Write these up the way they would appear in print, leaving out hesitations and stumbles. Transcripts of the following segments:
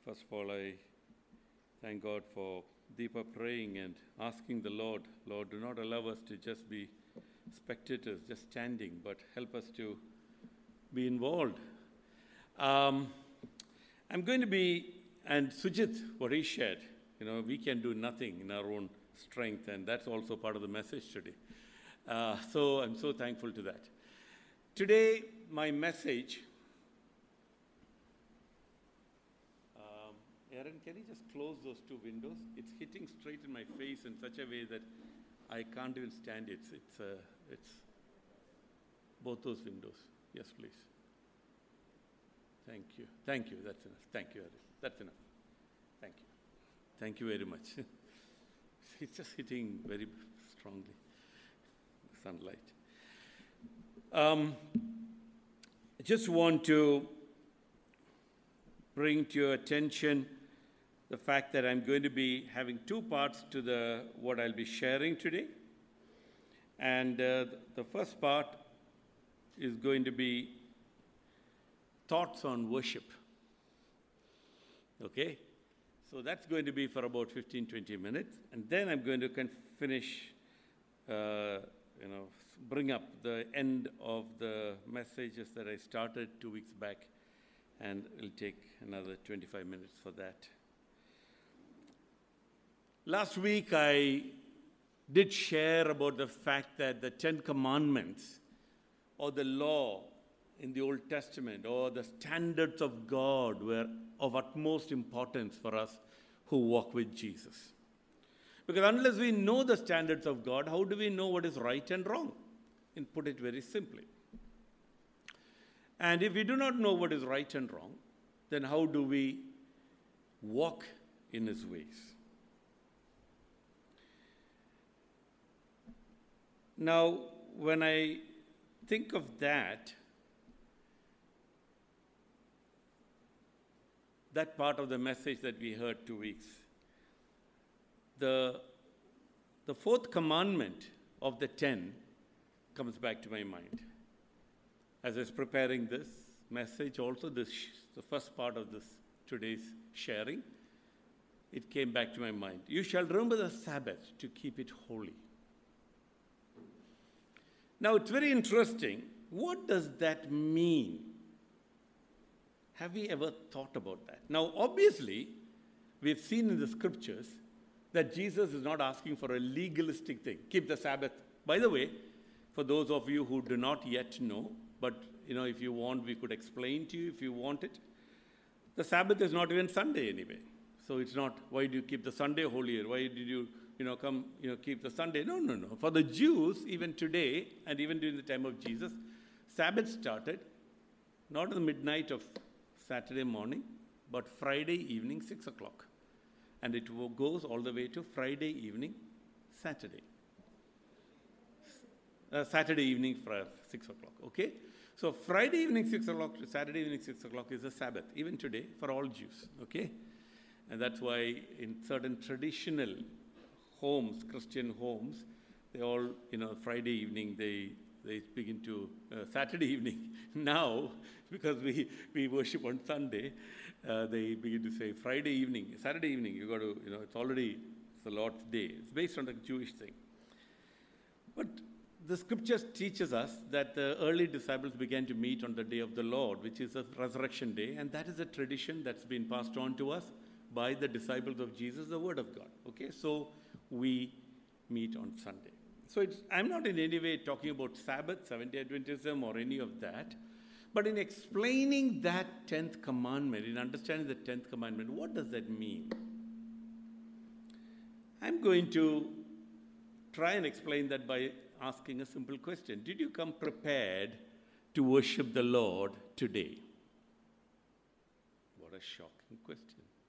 First of all, I thank God for Deepa praying and asking the Lord, Lord, do not allow us to just be spectators, just standing, but help us to be involved. I'm going to be, and Sujit, what he shared, we can do nothing in our own strength, and that's also part of the message today. So I'm so thankful to that. Today, my message, Aaron, can you just close those two windows? It's hitting straight in my face in such a way that I can't even stand it. It's both those windows. Yes, please. Thank you. Thank you. That's enough. Thank you, Aaron. That's enough. Thank you. Thank you very much. It's just hitting very strongly, the sunlight. I just want to bring to your attention the fact that I'm going to be having two parts to what I'll be sharing today. And the first part is going to be thoughts on worship. Okay? So that's going to be for about 15, 20 minutes. And then I'm going to finish, bring up the end of the messages that I started 2 weeks back. And it'll take another 25 minutes for that. Last week, I did share about the fact that the Ten Commandments, or the law in the Old Testament, or the standards of God, were of utmost importance for us who walk with Jesus. Because unless we know the standards of God, how do we know what is right and wrong? And put it very simply. And if we do not know what is right and wrong, then how do we walk in His ways? Now, when I think of that part of the message that we heard 2 weeks, the fourth commandment of the 10 comes back to my mind. As I was preparing this message, also the first part of this today's sharing, it came back to my mind. You shall remember the Sabbath to keep it holy. Now, it's very interesting. What does that mean? Have we ever thought about that? Now, obviously, we've seen in the scriptures that Jesus is not asking for a legalistic thing. Keep the Sabbath. By the way, for those of you who do not yet know, but if you want, we could explain to you if you want it. The Sabbath is not even Sunday anyway. So it's not, why do you keep the Sunday holier? Why did you keep the Sunday? No. For the Jews, even today, and even during the time of Jesus, Sabbath started not at the midnight of Saturday morning, but Friday evening, 6 o'clock. And it goes all the way to Friday evening, Saturday. Saturday evening, 6 o'clock, okay? So Friday evening, 6 o'clock to Saturday evening, 6 o'clock is the Sabbath, even today, for all Jews, okay? And that's why in certain traditional homes, Christian homes, they all, Friday evening, they begin to, Saturday evening, now, because we worship on Sunday, they begin to say Friday evening, Saturday evening, you got to, it's the Lord's day. It's based on the Jewish thing. But the scriptures teaches us that the early disciples began to meet on the day of the Lord, which is a resurrection day, and that is a tradition that's been passed on to us by the disciples of Jesus, the Word of God. Okay, so we meet on Sunday. So I'm not in any way talking about Sabbath, Seventh-day Adventism, or any of that, but in explaining that 10th commandment, in understanding the 10th commandment, what does that mean? I'm going to try and explain that by asking a simple question. Did you come prepared to worship the Lord today? What a shocking question.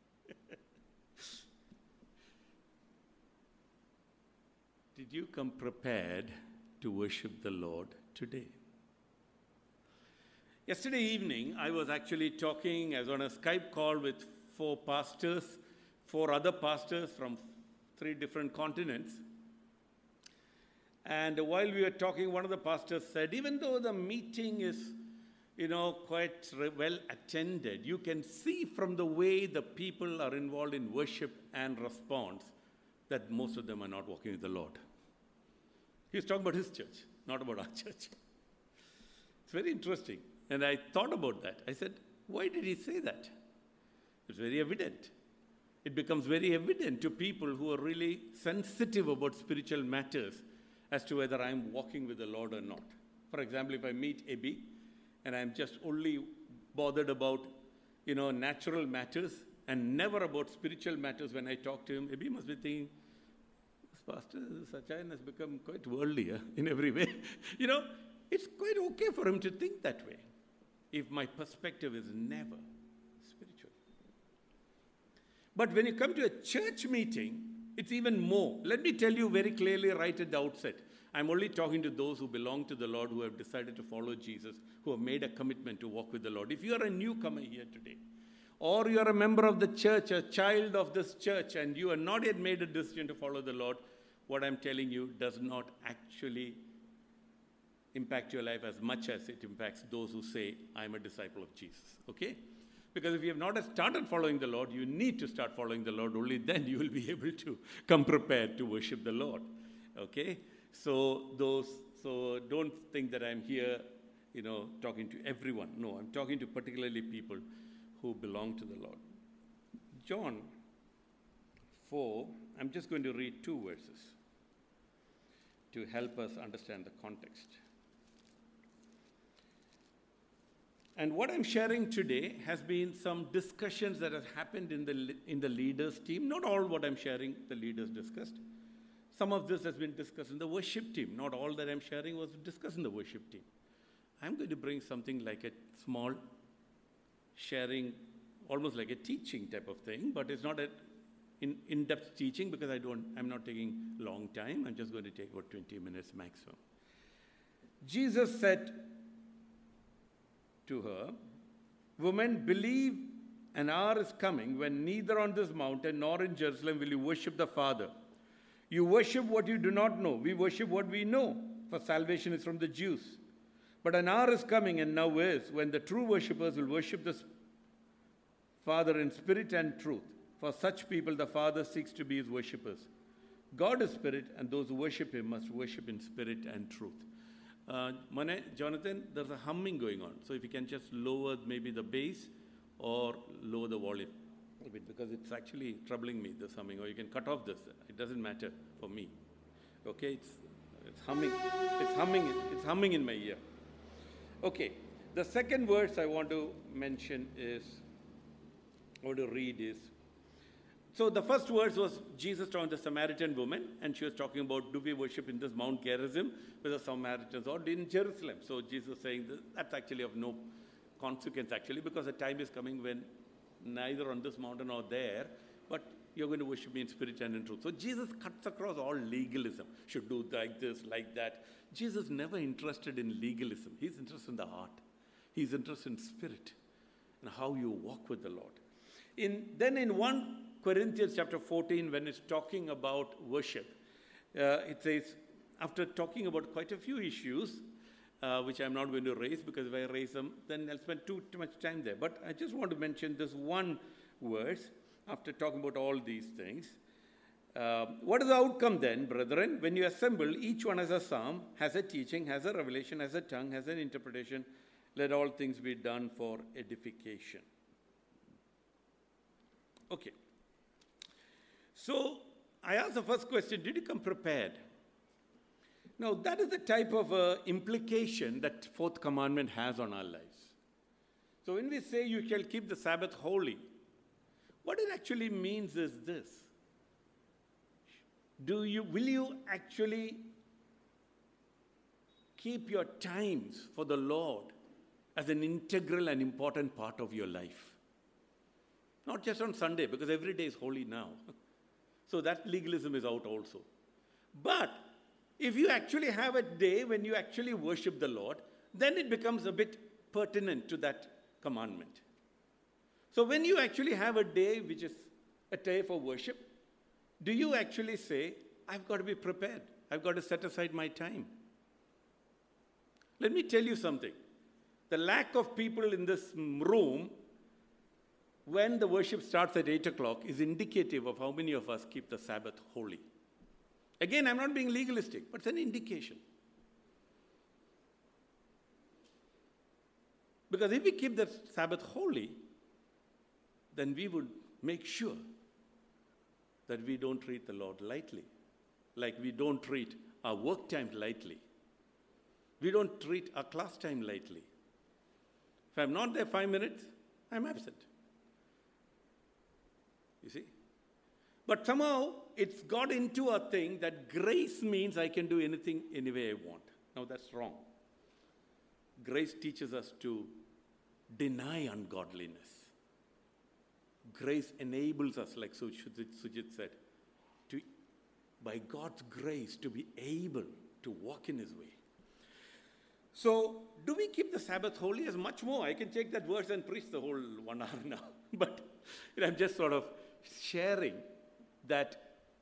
Did you come prepared to worship the Lord today? Yesterday evening, I was actually talking, I was on a Skype call with 4 other pastors from 3 different continents. And while we were talking, one of the pastors said, even though the meeting is quite well attended, you can see from the way the people are involved in worship and response that most of them are not walking with the Lord. He's talking about his church, not about our church. It's very interesting. And I thought about that. I said, why did he say that? It's very evident. It becomes very evident to people who are really sensitive about spiritual matters as to whether I'm walking with the Lord or not. For example, if I meet Abby and I'm just only bothered about, natural matters and never about spiritual matters when I talk to him, Abby must be thinking, this Pastor Sachayan has become quite worldly in every way. It's quite okay for him to think that way if my perspective is never spiritual. But when you come to a church meeting, it's even more. Let me tell you very clearly right at the outset. I'm only talking to those who belong to the Lord, who have decided to follow Jesus, who have made a commitment to walk with the Lord. If you are a newcomer here today, or you are a member of the church, a child of this church, and you have not yet made a decision to follow the Lord, what I'm telling you does not actually impact your life as much as it impacts those who say, I'm a disciple of Jesus, okay? Because if you have not started following the Lord, you need to start following the Lord. Only then you will be able to come prepared to worship the Lord, okay? So don't think that I'm here, talking to everyone. No, I'm talking to particularly people who belong to the Lord. John 4, I'm just going to read 2 verses to help us understand the context. And what I'm sharing today has been some discussions that have happened in the leaders team. Not all what I'm sharing the leaders discussed. Some of this has been discussed in the worship team. Not all that I'm sharing was discussed in the worship team. I'm going to bring something like a small sharing, almost like a teaching type of thing, but it's not an in-depth teaching because I'm not taking long time. I'm just going to take about 20 minutes maximum. Jesus said to her, "Woman, believe an hour is coming when neither on this mountain nor in Jerusalem will you worship the Father. You worship what you do not know. We worship what we know, for salvation is from the Jews. But an hour is coming, and now is, when the true worshippers will worship the Father in spirit and truth. For such people the Father seeks to be his worshippers. God is spirit, and those who worship him must worship in spirit and truth." Jonathan, there's a humming going on. So if you can just lower maybe the bass or lower the volume a bit, because it's actually troubling me, this humming. Or you can cut off this. It doesn't matter for me. Okay, it's humming. It's humming in my ear. Okay, the second verse I want to read is, so the first verse was Jesus talking to the Samaritan woman, and she was talking about, do we worship in this Mount Gerizim with the Samaritans or in Jerusalem? So Jesus saying that's actually of no consequence actually, because the time is coming when neither on this mountain or there, but you're going to worship me in spirit and in truth. So Jesus cuts across all legalism. Should do like this, like that. Jesus never interested in legalism. He's interested in the heart. He's interested in spirit and how you walk with the Lord. Then in 1 Corinthians chapter 14, when it's talking about worship, it says, after talking about quite a few issues, which I'm not going to raise, because if I raise them, then I'll spend too much time there. But I just want to mention this one verse after talking about all these things. What is the outcome then, brethren? When you assemble, each one has a psalm, has a teaching, has a revelation, has a tongue, has an interpretation. Let all things be done for edification. Okay. So I asked the first question, did you come prepared? Now, that is the type of implication that fourth commandment has on our lives. So when we say you shall keep the Sabbath holy, what it actually means is this. Will you actually keep your times for the Lord as an integral and important part of your life? Not just on Sunday, because every day is holy now. So that legalism is out also. But if you actually have a day when you actually worship the Lord, then it becomes a bit pertinent to that commandment. So when you actually have a day which is a day for worship, do you actually say, I've got to be prepared. I've got to set aside my time. Let me tell you something. the lack of people in this room when the worship starts at 8 o'clock is indicative of how many of us keep the Sabbath holy. Again, I'm not being legalistic, but it's an indication. Because if we keep the Sabbath holy, then we would make sure that we don't treat the Lord lightly. Like we don't treat our work time lightly. We don't treat our class time lightly. If I'm not there 5 minutes, I'm absent. You see? But somehow it's got into a thing that grace means I can do anything any way I want. Now that's wrong. Grace teaches us to deny ungodliness. Grace enables us, like Sujit said, to, by God's grace, to be able to walk in His way. So, do we keep the Sabbath holy? As much more. I can take that verse and preach the whole 1 hour now. But I'm just sort of sharing that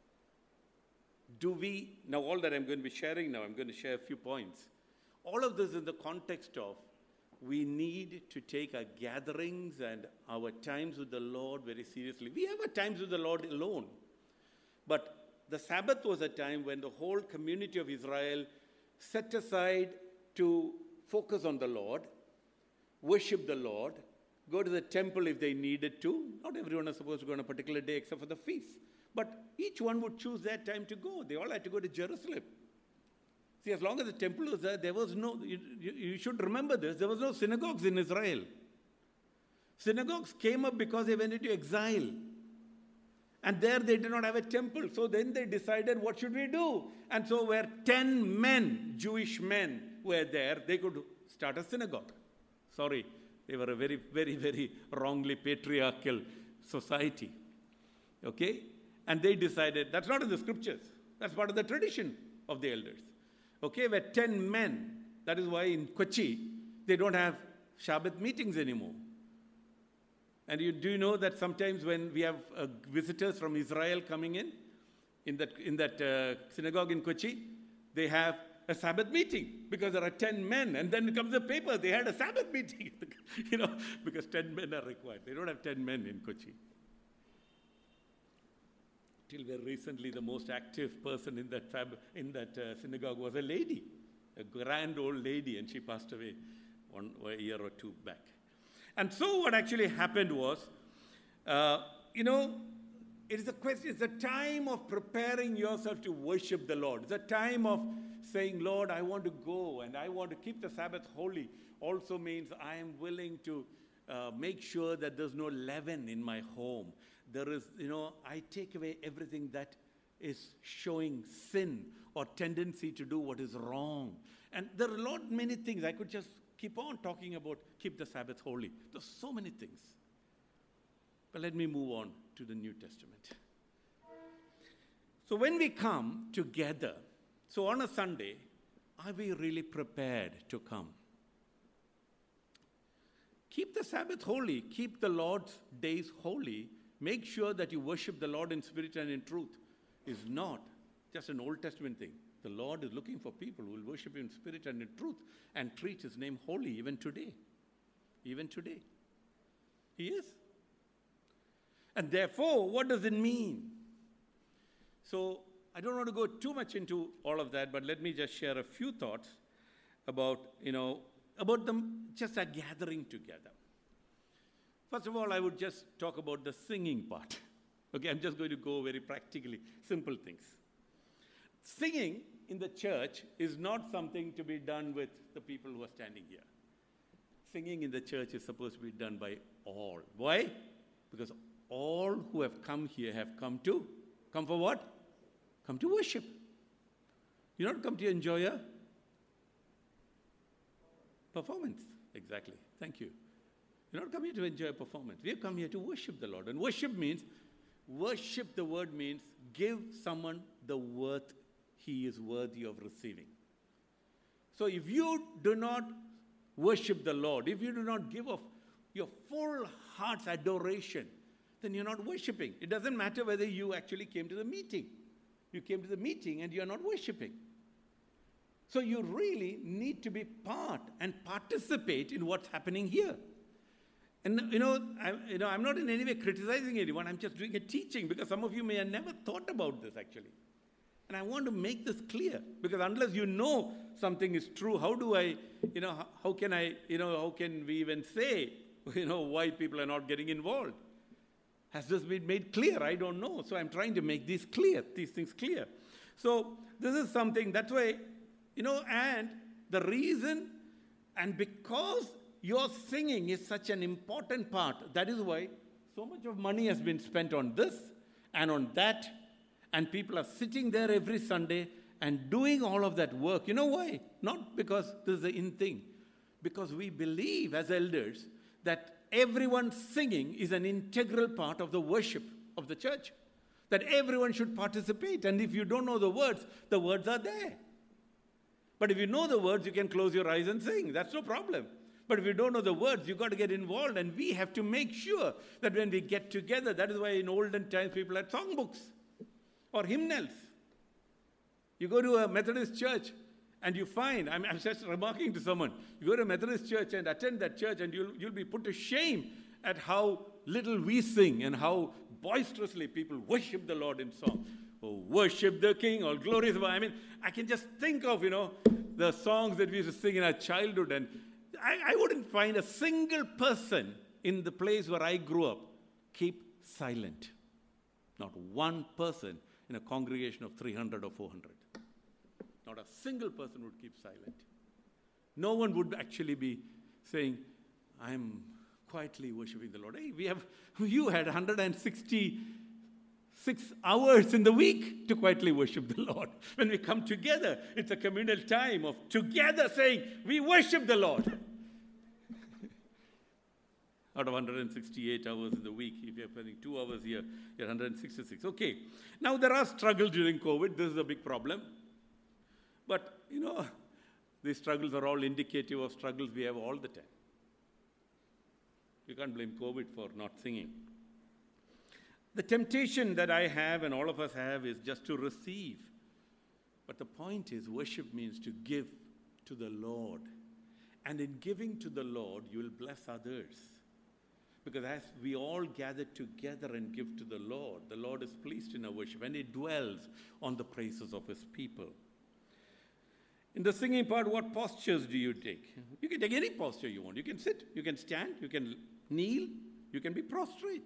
now all that I'm going to be sharing now, I'm going to share a few points. All of this in the context of we need to take our gatherings and our times with the Lord very seriously. We have our times with the Lord alone. But the Sabbath was a time when the whole community of Israel set aside to focus on the Lord, worship the Lord, go to the temple if they needed to. Not everyone is supposed to go on a particular day except for the feast. But each one would choose their time to go. They all had to go to Jerusalem. See, as long as the temple was there was no, you should remember this, there was no synagogues in Israel. Synagogues came up because they went into exile. And there they did not have a temple. So then they decided, what should we do? And so where 10 men, Jewish men, were there, they could start a synagogue. Sorry, they were a very, very, very wrongly patriarchal society. Okay? And they decided, that's not in the scriptures. That's part of the tradition of the elders. Okay, where 10 men, that is why in Kochi, they don't have Shabbat meetings anymore. And do you know that sometimes when we have visitors from Israel coming in that synagogue in Kochi, they have a Sabbath meeting because there are 10 men. And then comes the paper, they had a Sabbath meeting, because 10 men are required. They don't have 10 men in Kochi. Till very recently, the most active person in that synagogue was a lady, a grand old lady, and she passed away a year or two back. And so what actually happened was, it's a time of preparing yourself to worship the Lord. It's a time of saying, Lord, I want to go and I want to keep the Sabbath holy. Also means I am willing to make sure that there's no leaven in my home. There is, I take away everything that is showing sin or tendency to do what is wrong. And there are many things. I could just keep on talking about keep the Sabbath holy. There's so many things. But let me move on to the New Testament. So when we come together, so on a Sunday, are we really prepared to come? Keep the Sabbath holy. Keep the Lord's days holy. Make sure that you worship the Lord in spirit and in truth. Is not just an Old Testament thing. The Lord is looking for people who will worship Him in spirit and in truth and treat His name holy even today. Even today. He is. And therefore, what does it mean? So, I don't want to go too much into all of that, but let me just share a few thoughts about them just a gathering together. First of all, I would just talk about the singing part. Okay, I'm just going to go very practically, simple things. Singing in the church is not something to be done with the people who are standing here. Singing in the church is supposed to be done by all. Why? Because all who have come here have come for what? Come to worship. You not come to enjoy a performance. Exactly. Thank you. You're not come here to enjoy a performance. We have come here to worship the Lord. And worship, the word means give someone the worth he is worthy of receiving. So if you do not worship the Lord, if you do not give of your full heart's adoration, then you're not worshiping. It doesn't matter whether you actually came to the meeting. You came to the meeting and you're not worshiping. So you really need to be part and participate in what's happening here. And I'm not in any way criticizing anyone. I'm just doing a teaching because some of you may have never thought about this actually. And I want to make this clear because unless you know something is true, how can we even say, why people are not getting involved? Has this been made clear? I don't know. So I'm trying to make these things clear. So this is something, that's why, and the reason, and because your singing is such an important part, that is why so much of money has been spent on this and on that, and people are sitting there every Sunday and doing all of that work. You know why? Not because this is the in thing. Because we believe as elders that everyone singing is an integral part of the worship of the church. That everyone should participate. And if you don't know the words are there. But if you know the words, you can close your eyes and sing. That's no problem. But if you don't know the words, you've got to get involved. And we have to make sure that when we get together, that is why in olden times people had songbooks or hymnals. You go to a Methodist church and you find, I'm just remarking to someone, you go to a Methodist church and attend that church and you'll be put to shame at how little we sing and how boisterously people worship the Lord in song. Oh, worship the King, all glories. I can just think of, the songs that we used to sing in our childhood, and I wouldn't find a single person in the place where I grew up keep silent. Not one person in a congregation of 300 or 400. Not a single person would keep silent. No one would actually be saying, I'm quietly worshiping the Lord. Hey, you had 166 hours in the week to quietly worship the Lord. When we come together, it's a communal time of together saying, we worship the Lord. Out of 168 hours in the week, if you're spending 2 hours here, you're 166. Okay. Now, there are struggles during COVID. This is a big problem. But, these struggles are all indicative of struggles we have all the time. You can't blame COVID for not singing. The temptation that I have and all of us have is just to receive. But the point is, worship means to give to the Lord. And in giving to the Lord, you will bless others. Because as we all gather together and give to the Lord is pleased in our worship. And He dwells on the praises of His people. In the singing part, what postures do you take? You can take any posture you want. You can sit, you can stand, you can kneel, you can be prostrate.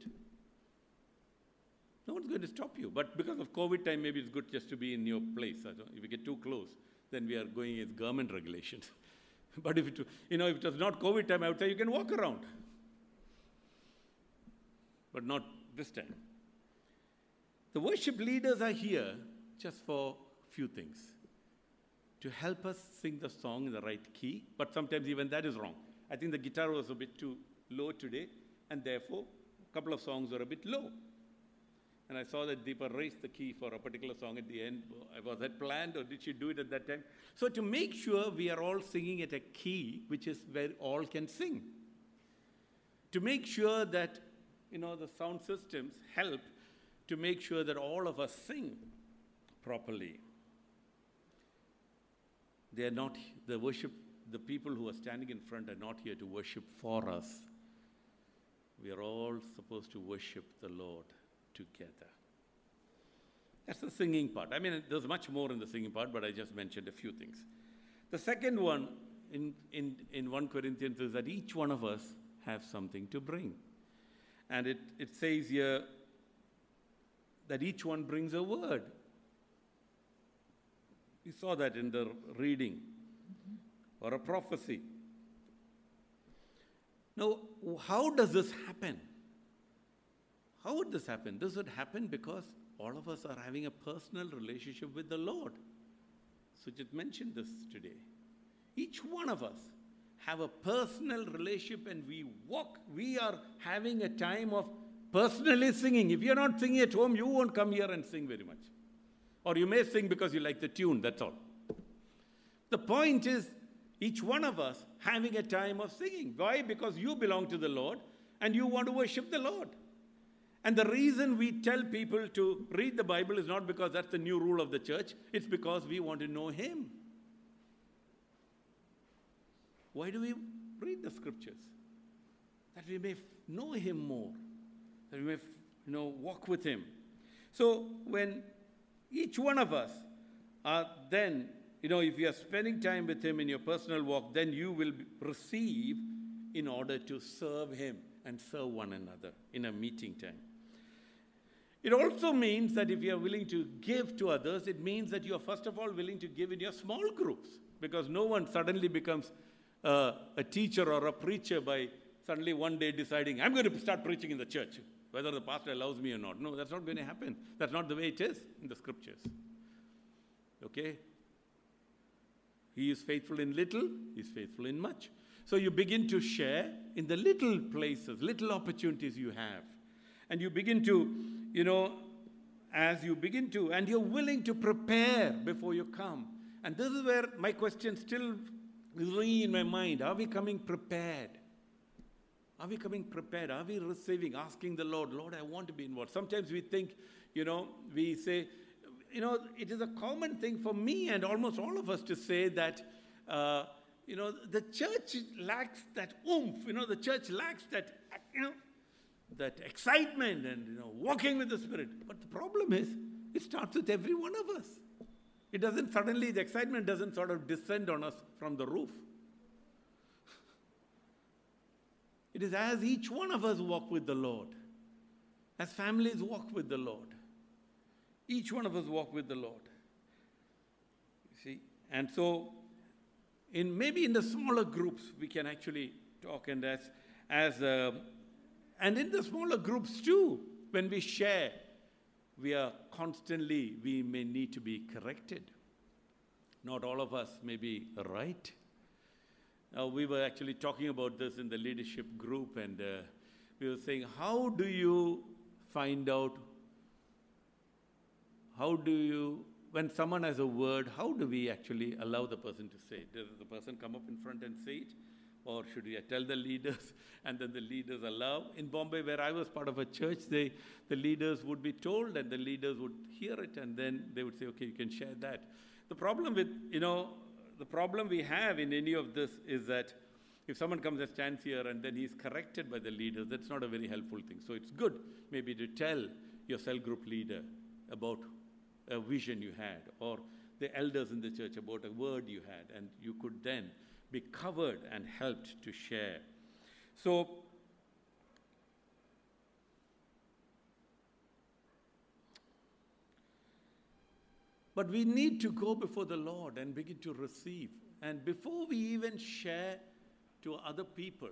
No one's going to stop you. But because of COVID time, maybe it's good just to be in your place. If you get too close, then we are going as government regulations. But if it was not COVID time, I would say you can walk around. But not this time. The worship leaders are here just for a few things. To help us sing the song in the right key, but sometimes even that is wrong. I think the guitar was a bit too low today, and therefore, a couple of songs were a bit low. And I saw that Deepa raised the key for a particular song at the end. Was that planned, or did she do it at that time? So to make sure we are all singing at a key which is where all can sing. To make sure that, the sound systems help to make sure that all of us sing properly. They are not, the people who are standing in front are not here to worship for us. We are all supposed to worship the Lord together. That's the singing part. There's much more in the singing part, but I just mentioned a few things. The second one in 1 Corinthians is that each one of us have something to bring. And it says here that each one brings a word. We saw that in the reading, or a prophecy. Now, how does this happen? How would this happen? This would happen because all of us are having a personal relationship with the Lord. Sujit mentioned this today. Each one of us have a personal relationship, and we are having a time of personally singing. If you're not singing at home, you won't come here and sing very much. Or you may sing because you like the tune, that's all. The point is, each one of us having a time of singing. Why? Because you belong to the Lord and you want to worship the Lord. And the reason we tell people to read the Bible is not because that's the new rule of the church. It's because we want to know Him. Why do we read the scriptures? That we may know him more, that we may walk with him. So when each one of us are then, if you are spending time with him in your personal walk, then you will receive in order to serve him and serve one another in a meeting time. It also means that if you are willing to give to others, it means that you are first of all willing to give in your small groups, because no one suddenly becomes a teacher or a preacher by suddenly one day deciding, I'm going to start preaching in the church, whether the pastor allows me or not. No, that's not going to happen. That's not the way it is in the scriptures. Okay? He is faithful in little, he is faithful in much. So you begin to share in the little places, little opportunities you have. And you begin to, as you begin to, and you're willing to prepare before you come. And this is where my question still is ringing in my mind. Are we coming prepared? Are we coming prepared? Are we receiving, asking the Lord, Lord, I want to be involved? Sometimes we think, we say, it is a common thing for me and almost all of us to say that, the church lacks that oomph. The church lacks that, that excitement and, walking with the Spirit. But the problem is, it starts with every one of us. It doesn't suddenly, the excitement doesn't sort of descend on us from the roof. It is as each one of us walk with the Lord, as families walk with the Lord. Each one of us walk with the Lord. You see? And so, maybe in the smaller groups, we can actually talk, and and in the smaller groups too, when we share, we may need to be corrected. Not all of us may be right. Now, we were actually talking about this in the leadership group, and we were saying, how do you find out, when someone has a word, how do we actually allow the person to say it? Does the person come up in front and say it? Or should we tell the leaders, and then the leaders allow? In Bombay, where I was part of a church, the leaders would be told, and the leaders would hear it, and then they would say, okay, you can share that. The problem with, the problem we have in any of this is that if someone comes and stands here and then he's corrected by the leaders, that's not a very helpful thing. So it's good maybe to tell your cell group leader about a vision you had, or the elders in the church about a word you had, and you could then be covered and helped to share. So, but we need to go before the Lord and begin to receive. And before we even share to other people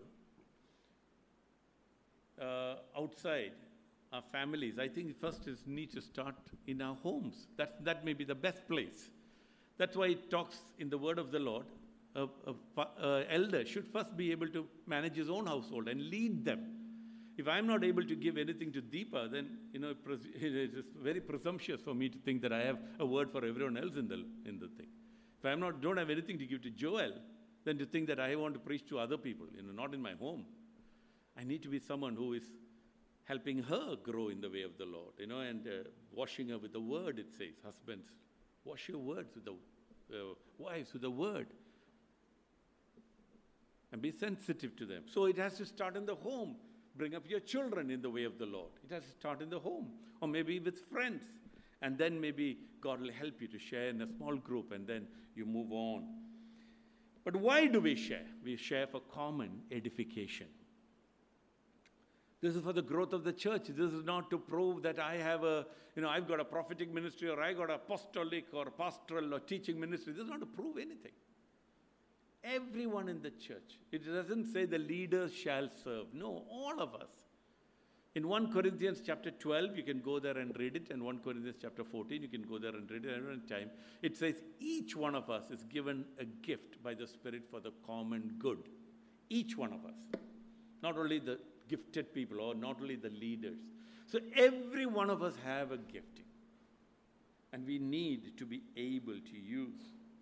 outside our families, I think first is need to start in our homes. That may be the best place. That's why it talks in the word of the Lord. An elder should first be able to manage his own household and lead them. If I'm not able to give anything to Deepa, then it is very presumptuous for me to think that I have a word for everyone else in the thing. If I don't have anything to give to Joel, then to think that I want to preach to other people, not in my home. I need to be someone who is helping her grow in the way of the Lord, and washing her with the word. It says, husbands, wash your words with the wives with the word. And be sensitive to them. So it has to start in the home. Bring up your children in the way of the Lord. It has to start in the home, or maybe with friends. And then maybe God will help you to share in a small group, and then you move on. But why do we share? We share for common edification. This is for the growth of the church. This is not to prove that I have I've got a prophetic ministry, or I got an apostolic or pastoral or teaching ministry. This is not to prove anything. Everyone in the church. It doesn't say the leaders shall serve. No, all of us. In 1 Corinthians chapter 12, you can go there and read it. And 1 Corinthians chapter 14, you can go there and read it at any time. It says each one of us is given a gift by the Spirit for the common good. Each one of us. Not only the gifted people, or not only the leaders. So every one of us have a gifting. And we need to be able to use.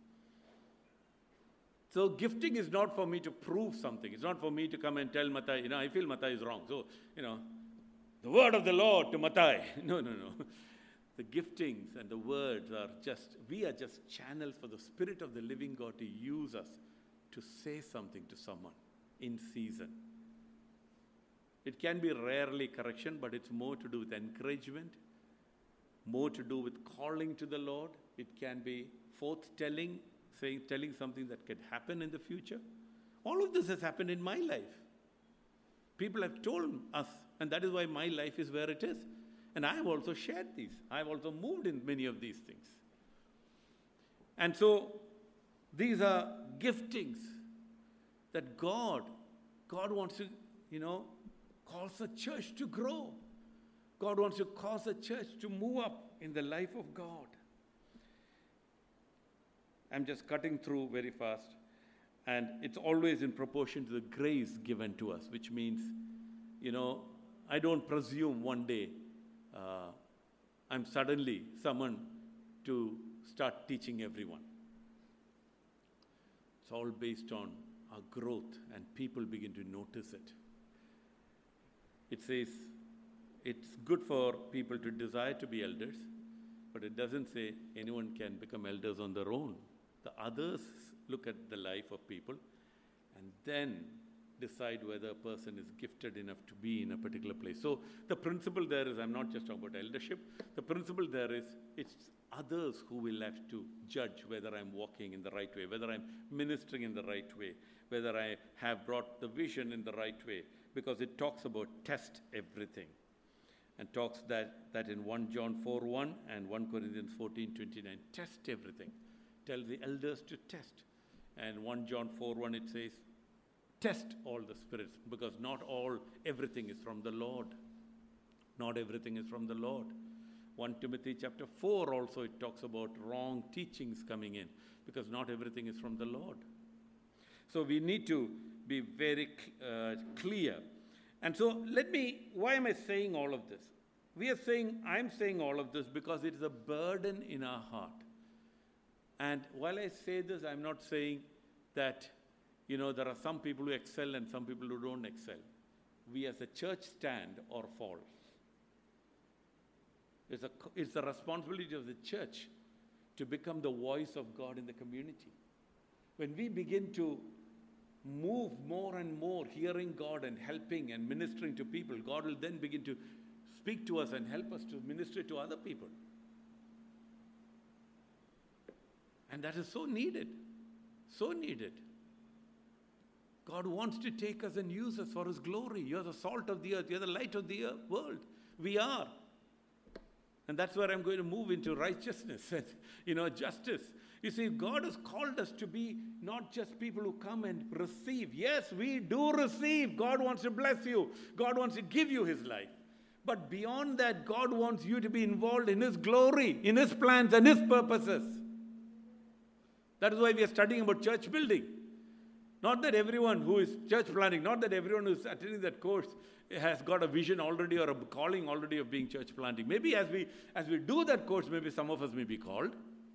So gifting is not for me to prove something. It's not for me to come and tell Matai, I feel Matai is wrong. So, the word of the Lord to Matai. No. The giftings and the words we are just channels for the Spirit of the living God to use us to say something to someone in season. It can be rarely correction, but it's more to do with encouragement, more to do with calling to the Lord. It can be forth-telling, telling something that could happen in the future. All of this has happened in my life. People have told us, and that is why my life is where it is. And I have also shared these. I have also moved in many of these things. And so these are giftings that God wants to, cause a church to grow. God wants to cause a church to move up in the life of God. I'm just cutting through very fast. And it's always in proportion to the grace given to us, which means, I don't presume one day I'm suddenly someone to start teaching everyone. It's all based on our growth, and people begin to notice it. It says it's good for people to desire to be elders, but it doesn't say anyone can become elders on their own. The others look at the life of people and then decide whether a person is gifted enough to be in a particular place. So the principle there is, I'm not just talking about eldership, the principle there is it's others who will have to judge whether I'm walking in the right way, whether I'm ministering in the right way, whether I have brought the vision in the right way, because it talks about test everything. And talks that in 1 John 4:1 and 1 Corinthians 14:29, test everything. Tell the elders to test. And 1 John 4:1 it says, test all the spirits, because not everything is from the Lord. Not everything is from the Lord. 1 Timothy chapter 4 also it talks about wrong teachings coming in, because not everything is from the Lord. So we need to be very clear. And so why am I saying all of this? I'm saying all of this because it is a burden in our heart. And while I say this, I'm not saying that, there are some people who excel and some people who don't excel. We as a church stand or fall. It's the responsibility of the church to become the voice of God in the community. When we begin to move more and more, hearing God and helping and ministering to people, God will then begin to speak to us and help us to minister to other people. And that is so needed. So needed. God wants to take us and use us for His glory. You're the salt of the earth. You're the light of the world. We are. And that's where I'm going to move into righteousness and, justice. You see, God has called us to be not just people who come and receive. Yes, we do receive. God wants to bless you. God wants to give you His life. But beyond that, God wants you to be involved in His glory, in His plans and His purposes. That is why we are studying about church building. Not that everyone who is church planting, not that everyone who is attending that course has got a vision already or a calling already of being church planting. Maybe as we do that course, maybe some of us may be called.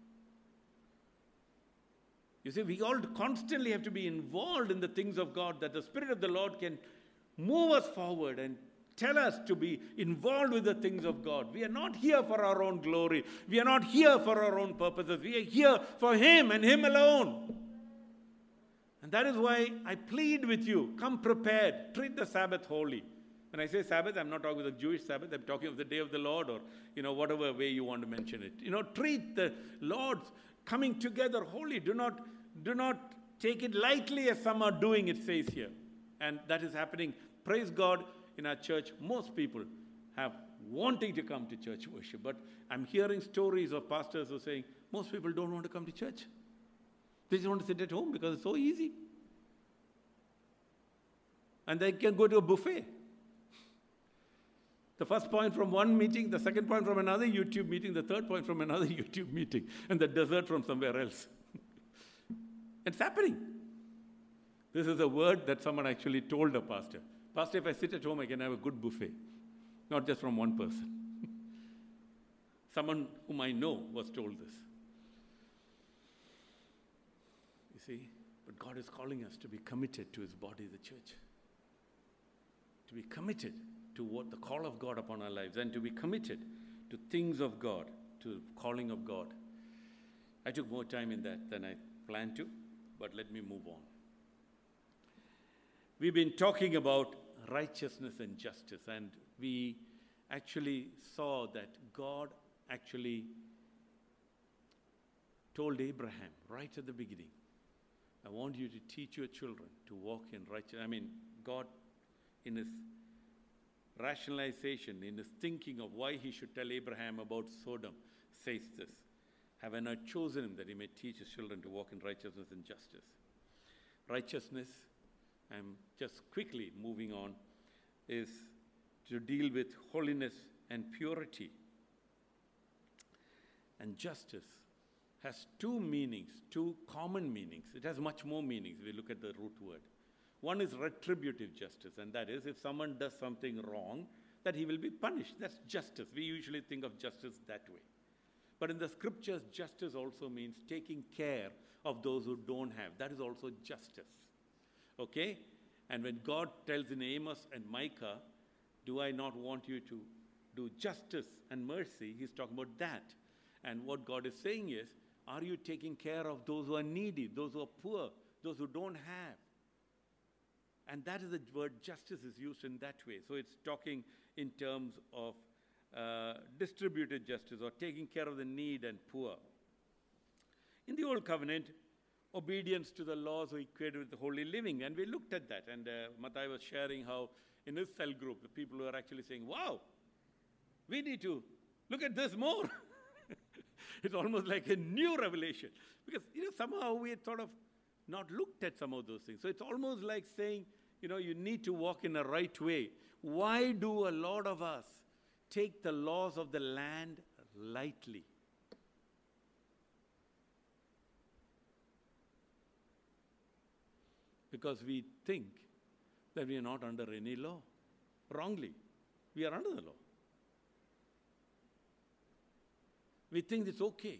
You see, we all constantly have to be involved in the things of God, that the Spirit of the Lord can move us forward and tell us to be involved with the things of God. We are not here for our own glory. We are not here for our own purposes. We are here for Him and Him alone. And that is why I plead with you, come prepared. Treat the Sabbath holy. When I say Sabbath, I'm not talking of the Jewish Sabbath. I'm talking of the day of the Lord, or, whatever way you want to mention it. Treat the Lord's coming together holy. Do not take it lightly as some are doing, it says here. And that is happening. Praise God, in our church, most people have wanting to come to church worship. But I'm hearing stories of pastors who are saying, most people don't want to come to church. They just want to sit at home because it's so easy. And they can go to a buffet. The first point from one meeting, the second point from another YouTube meeting, the third point from another YouTube meeting, and the dessert from somewhere else. It's happening. This is a word that someone actually told a pastor. Pastor, if I sit at home, I can have a good buffet. Not just from one person. Someone whom I know was told this. You see, but God is calling us to be committed to His body, the church. To be committed to what the call of God upon our lives, and to be committed to things of God, to calling of God. I took more time in that than I planned to, but let me move on. We've been talking about righteousness and justice, and we actually saw that God actually told Abraham right at the beginning, I want you to teach your children to walk in righteousness. I mean, God, in his rationalization, in his thinking of why he should tell Abraham about Sodom, says this, have I not chosen him that he may teach his children to walk in righteousness and justice? Righteousness, I'm just quickly moving on, is to deal with holiness and purity. And justice has two meanings, two common meanings. It has much more meanings if we look at the root word. One is retributive justice, and that is if someone does something wrong, that he will be punished. That's justice. We usually think of justice that way. But in the scriptures, justice also means taking care of those who don't have. That is also justice. Okay? And when God tells in Amos and Micah, do I not want you to do justice and mercy? He's talking about that. And what God is saying is, are you taking care of those who are needy, those who are poor, those who don't have? And that is the word justice is used in that way. So it's talking in terms of distributed justice or taking care of the need and poor. In the Old Covenant, obedience to the laws were equated with the holy living. And we looked at that. And Matthias was sharing how in his cell group, the people were actually saying, wow, we need to look at this more. It's almost like a new revelation. Because, somehow we had sort of not looked at some of those things. So it's almost like saying, you need to walk in a right way. Why do a lot of us take the laws of the land lightly? Because we think that we are not under any law. Wrongly. We are under the law. We think it's okay.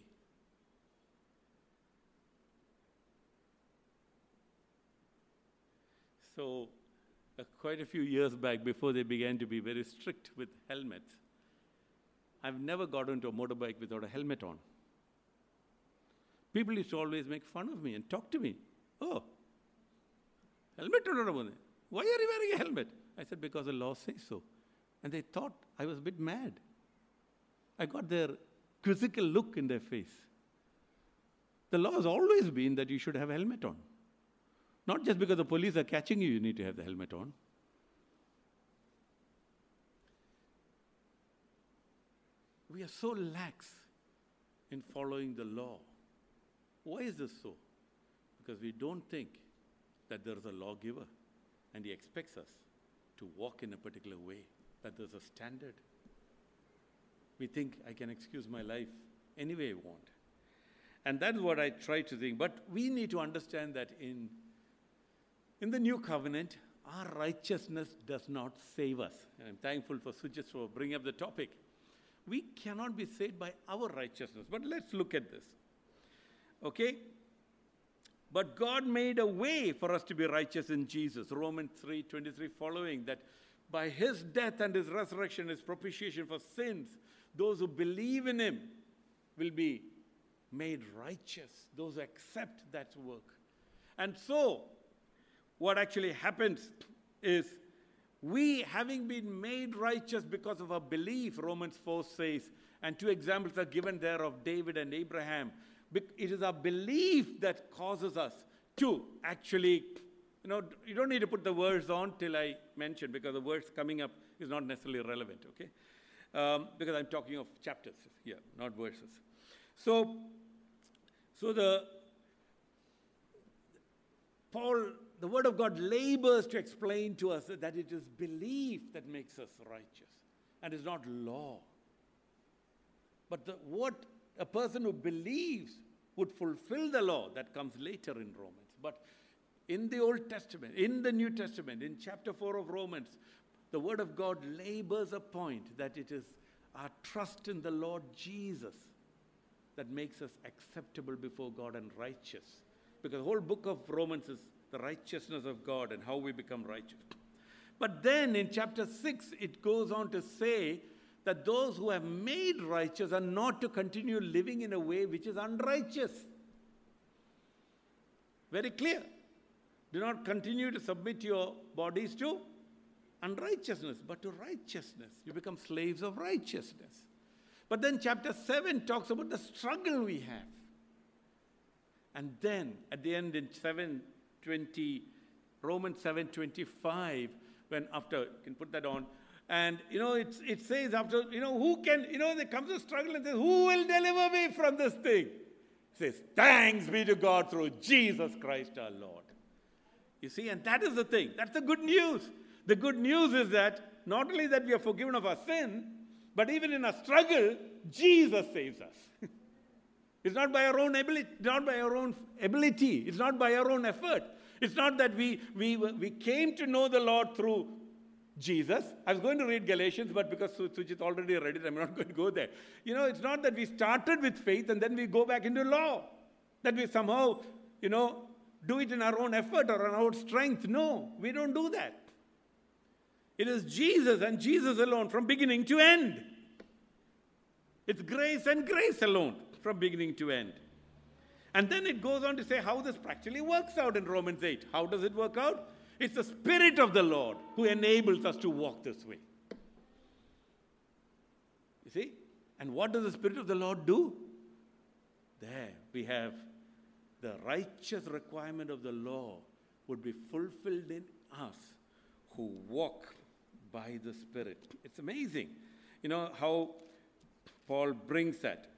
So, quite a few years back, before they began to be very strict with helmets, I've never got onto a motorbike without a helmet on. People used to always make fun of me and talk to me. Oh, helmet on. Why are you wearing a helmet? I said, because the law says so. And they thought I was a bit mad. I got their quizzical look in their face. The law has always been that you should have a helmet on. Not just because the police are catching you, you need to have the helmet on. We are so lax in following the law. Why is this so? Because we don't think that there is a lawgiver and he expects us to walk in a particular way, that there's a standard. We think I can excuse my life any way I want. And that's what I try to think. But we need to understand that in the new covenant, our righteousness does not save us. And I'm thankful for Sujit for bringing up the topic. We cannot be saved by our righteousness. But let's look at this. Okay? But God made a way for us to be righteous in Jesus. Romans 3:23 following, that by his death and his resurrection, his propitiation for sins, those who believe in him will be made righteous. Those who accept that work. And so, what actually happens is, we having been made righteous because of our belief, Romans 4 says, and two examples are given there of David and Abraham. It is our belief that causes us to actually, you don't need to put the words on till I mention, because the words coming up is not necessarily relevant, okay? Because I'm talking of chapters here, not verses. So the Word of God labors to explain to us that it is belief that makes us righteous, and it's not law. But what a person who believes would fulfill the law, that comes later in Romans. But in the Old Testament, in the New Testament, in chapter 4 of Romans, the Word of God labors a point that it is our trust in the Lord Jesus that makes us acceptable before God and righteous. Because the whole book of Romans is the righteousness of God and how we become righteous. But then in chapter 6, it goes on to say that those who have made righteous are not to continue living in a way which is unrighteous. Very clear. Do not continue to submit your bodies to unrighteousness, but to righteousness. You become slaves of righteousness. But then chapter 7 talks about the struggle we have. And then at the end in Romans 7:25, when after, you can put that on, and it says after, who can, there comes a struggle and says, who will deliver me from this thing? It says, thanks be to God through Jesus Christ our Lord. You see, and that is the thing. That's the good news. The good news is that not only that we are forgiven of our sin, but even in our struggle, Jesus saves us. It's not by our own ability, It's not by our own effort. It's not that we came to know the Lord through Jesus. I was going to read Galatians, but because Sujit already read it, I'm not going to go there. It's not that we started with faith and then we go back into law. That we somehow, do it in our own effort or our own strength. No, we don't do that. It is Jesus and Jesus alone from beginning to end. It's grace and grace alone from beginning to end. And then it goes on to say how this practically works out in Romans 8. How does it work out? It's the Spirit of the Lord who enables us to walk this way. You see? And what does the Spirit of the Lord do? There we have the righteous requirement of the law would be fulfilled in us who walk by the Spirit. It's amazing, how Paul brings that.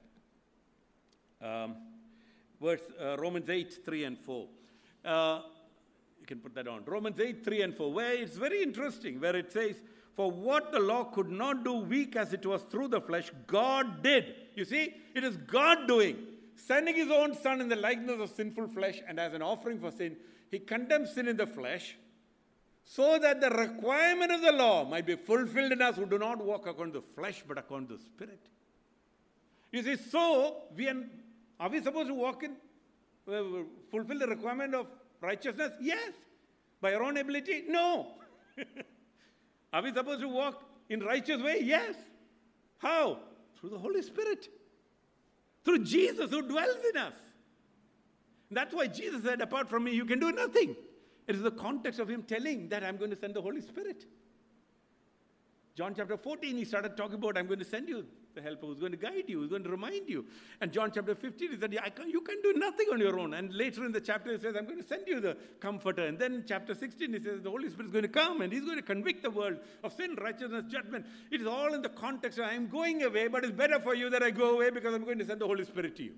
Romans 8, 3 and 4. You can put that on. Romans 8, 3 and 4, where it's very interesting, where it says, for what the law could not do, weak as it was through the flesh, God did. You see, it is God doing. Sending his own Son in the likeness of sinful flesh, and as an offering for sin, he condemns sin in the flesh, so that the requirement of the law might be fulfilled in us who do not walk according to the flesh, but according to the Spirit. You see, so are we supposed to walk in, fulfill the requirement of righteousness? Yes. By our own ability? No. Are we supposed to walk in righteous way? Yes. How? Through the Holy Spirit. Through Jesus who dwells in us. That's why Jesus said, apart from me, you can do nothing. It is the context of him telling that I'm going to send the Holy Spirit. John chapter 14, he started talking about, I'm going to send you the helper who's going to guide you, who's going to remind you. And John chapter 15, he said, you can do nothing on your own. And later in the chapter, he says, I'm going to send you the comforter. And then in chapter 16, he says, the Holy Spirit is going to come and he's going to convict the world of sin, righteousness, judgment. It is all in the context of, I'm going away, but it's better for you that I go away because I'm going to send the Holy Spirit to you.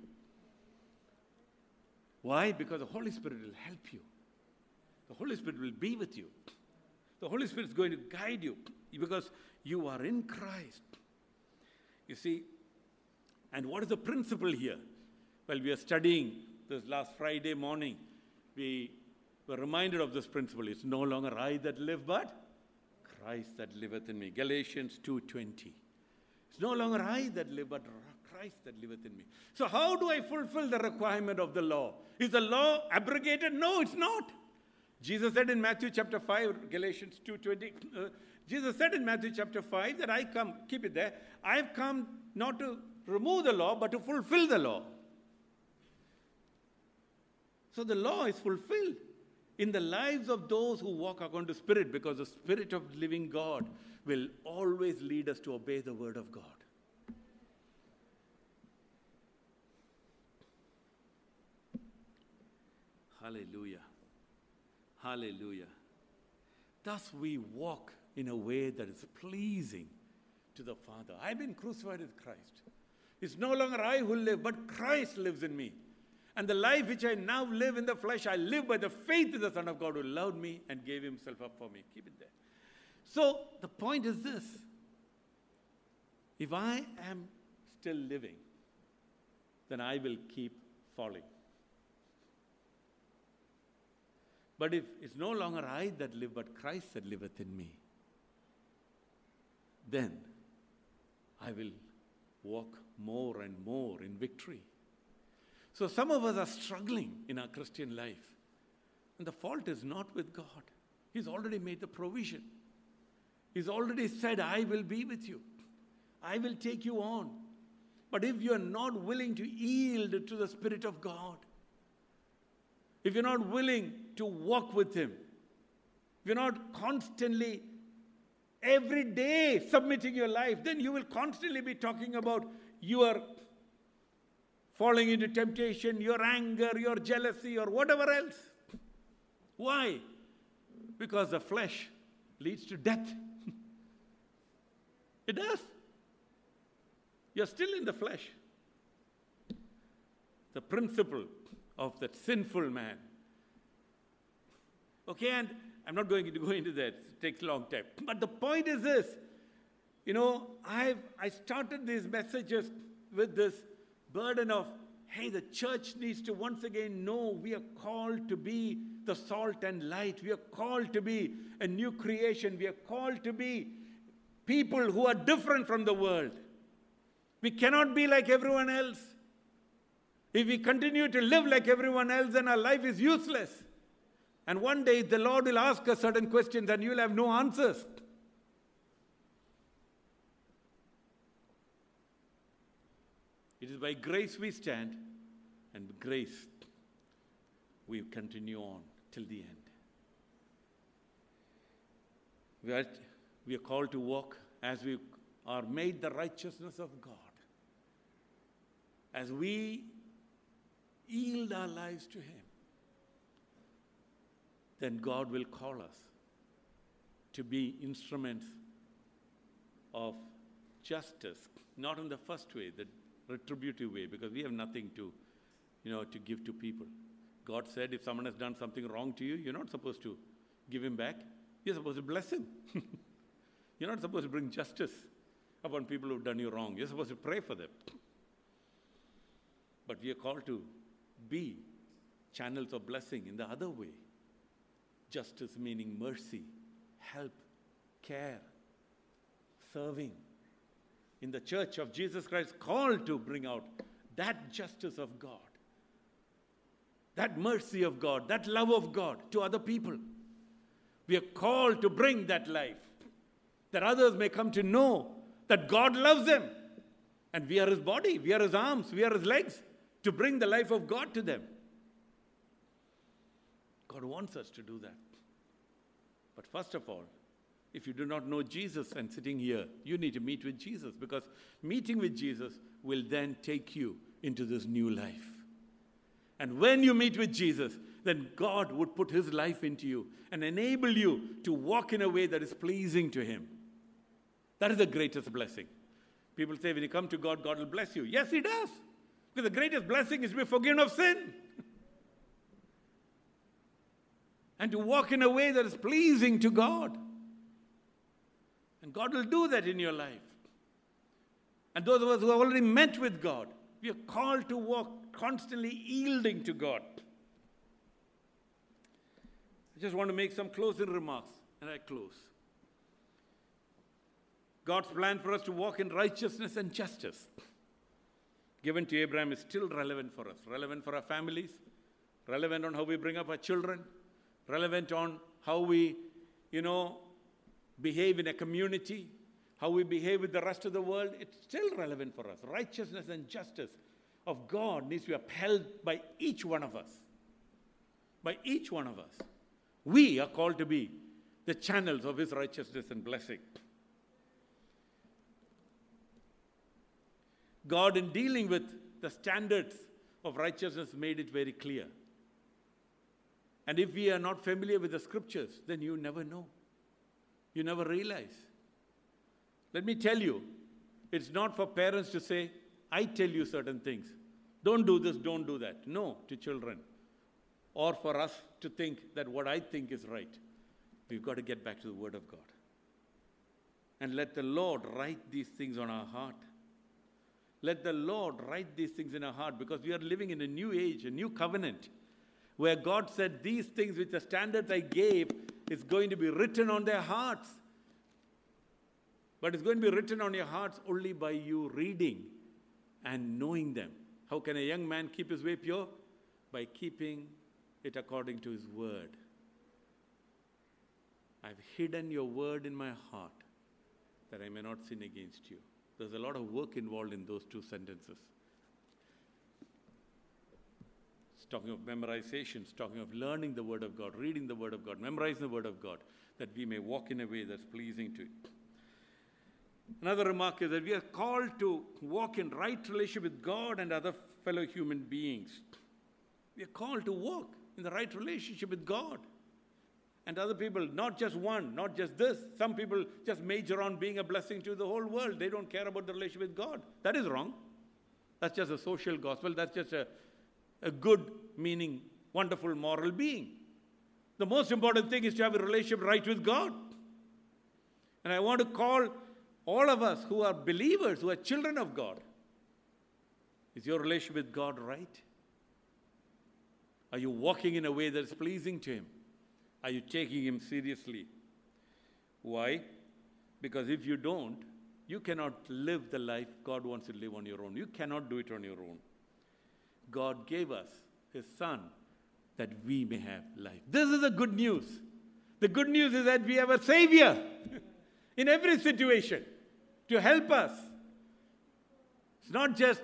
Why? Because the Holy Spirit will help you. The Holy Spirit will be with you. The Holy Spirit is going to guide you because you are in Christ. You see, and what is the principle here? Well, we are studying this last Friday morning. We were reminded of this principle. It's no longer I that live, but Christ that liveth in me. Galatians 2:20. It's no longer I that live, but Christ that liveth in me. So how do I fulfill the requirement of the law? Is the law abrogated? No, it's not. Jesus said in Matthew chapter 5, Galatians 2:20, Jesus said in Matthew chapter 5 that I come, keep it there, I've come not to remove the law, but to fulfill the law. So the law is fulfilled in the lives of those who walk according to Spirit, because the Spirit of living God will always lead us to obey the word of God. Hallelujah. Hallelujah. Thus we walk in a way that is pleasing to the Father. I've been crucified with Christ. It's no longer I who live, but Christ lives in me. And the life which I now live in the flesh, I live by the faith in the Son of God who loved me and gave himself up for me. Keep it there. So the point is this. If I am still living, then I will keep falling. But if it's no longer I that live, but Christ that liveth in me, then I will walk more and more in victory. So some of us are struggling in our Christian life. And the fault is not with God. He's already made the provision. He's already said, I will be with you. I will take you on. But if you are not willing to yield to the Spirit of God, if you're not willing to walk with Him, if you're not constantly, every day submitting your life, then you will constantly be talking about your falling into temptation, your anger, your jealousy, or whatever else. Why? Because the flesh leads to death. It does. You're still in the flesh. The principle of that sinful man. Okay, and I'm not going to go into that. It takes a long time. But the point is this. I started these messages with this burden of, hey, the church needs to once again know we are called to be the salt and light. We are called to be a new creation. We are called to be people who are different from the world. We cannot be like everyone else. If we continue to live like everyone else, then our life is useless. And one day the Lord will ask us certain questions and you will have no answers. It is by grace we stand, and grace we continue on till the end. We are called to walk as we are made the righteousness of God. As we yield our lives to Him, then God will call us to be instruments of justice, not in the first way, the retributive way, because we have nothing to give to people. God said if someone has done something wrong to you, you're not supposed to give him back. You're supposed to bless him. You're not supposed to bring justice upon people who've done you wrong. You're supposed to pray for them. But we are called to be channels of blessing in the other way. Justice meaning mercy, help, care, serving. In the church of Jesus Christ, called to bring out that justice of God, that mercy of God, that love of God to other people. We are called to bring that life, that others may come to know that God loves them. And we are His body, we are His arms, we are His legs, to bring the life of God to them. God wants us to do that. But first of all, if you do not know Jesus and sitting here, you need to meet with Jesus, because meeting with Jesus will then take you into this new life. And when you meet with Jesus, then God would put His life into you and enable you to walk in a way that is pleasing to Him. That is the greatest blessing. People say when you come to God, God will bless you. Yes, He does. Because the greatest blessing is to be forgiven of sin. And to walk in a way that is pleasing to God. And God will do that in your life. And those of us who have already met with God, we are called to walk constantly yielding to God. I just want to make some closing remarks, and I close. God's plan for us to walk in righteousness and justice, given to Abraham, is still relevant for us, relevant for our families, relevant on how we bring up our children, relevant on how we, behave in a community, how we behave with the rest of the world. It's still relevant for us. Righteousness and justice of God needs to be upheld by each one of us. By each one of us. We are called to be the channels of His righteousness and blessing. God, in dealing with the standards of righteousness, made it very clear. And if we are not familiar with the scriptures, then you never know. You never realize. Let me tell you, it's not for parents to say, I tell you certain things. Don't do this, don't do that. No, to children. Or for us to think that what I think is right. We've got to get back to the Word of God. And let the Lord write these things on our heart. Let the Lord write these things in our heart, because we are living in a new age, a new covenant, where God said these things which the standards I gave is going to be written on their hearts. But it's going to be written on your hearts only by you reading and knowing them. How can a young man keep his way pure? By keeping it according to his word. I've hidden your word in my heart that I may not sin against you. There's a lot of work involved in those two sentences. talking of memorizations, talking of learning the Word of God, reading the Word of God, memorizing the Word of God, that we may walk in a way that's pleasing to it. Another remark is that we are called to walk in right relationship with God and other fellow human beings. We are called to walk in the right relationship with God and other people, not just one, not just this. Some people just major on being a blessing to the whole world. They don't care about the relationship with God. That is wrong. That's just a social gospel. That's just a good, meaning, wonderful, moral being. The most important thing is to have a relationship right with God. And I want to call all of us who are believers, who are children of God. Is your relationship with God right? Are you walking in a way that is pleasing to Him? Are you taking Him seriously? Why? Because if you don't, you cannot live the life God wants you to live on your own. You cannot do it on your own. God gave us His Son that we may have life. This is the good news. The good news is that we have a Savior in every situation to help us. It's not just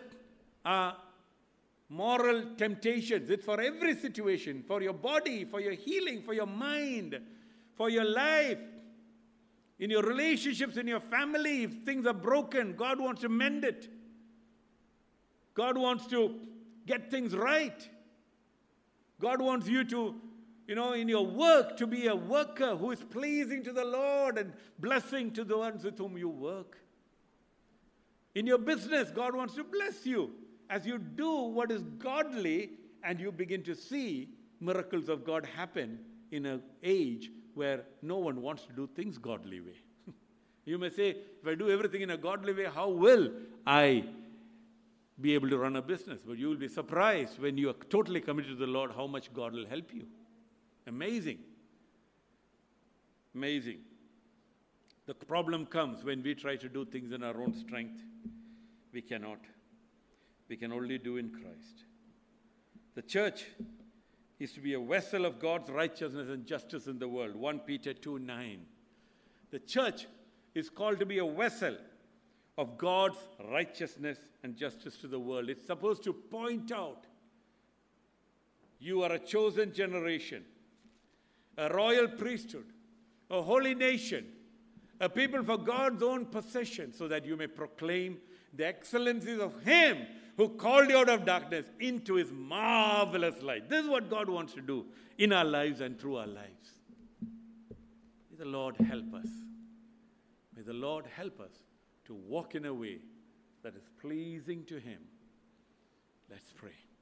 moral temptations. It's for every situation, for your body, for your healing, for your mind, for your life. In your relationships, in your family, if things are broken, God wants to mend it. God wants to get things right. God wants you to, in your work, to be a worker who is pleasing to the Lord and blessing to the ones with whom you work. In your business, God wants to bless you as you do what is godly, and you begin to see miracles of God happen in an age where no one wants to do things godly way. You may say, if I do everything in a godly way, how will I be able to run a business? But you will be surprised when you are totally committed to the Lord how much God will help you. Amazing. Amazing. The problem comes when we try to do things in our own strength. We cannot. We can only do in Christ. The church is to be a vessel of God's righteousness and justice in the world. 1 Peter 2:9. The church is called to be a vessel of God's righteousness and justice to the world. It's supposed to point out, you are a chosen generation, a royal priesthood, a holy nation, a people for God's own possession, so that you may proclaim the excellencies of Him who called you out of darkness into His marvelous light. This is what God wants to do in our lives and through our lives. May the Lord help us. May the Lord help us to walk in a way that is pleasing to Him. Let's pray.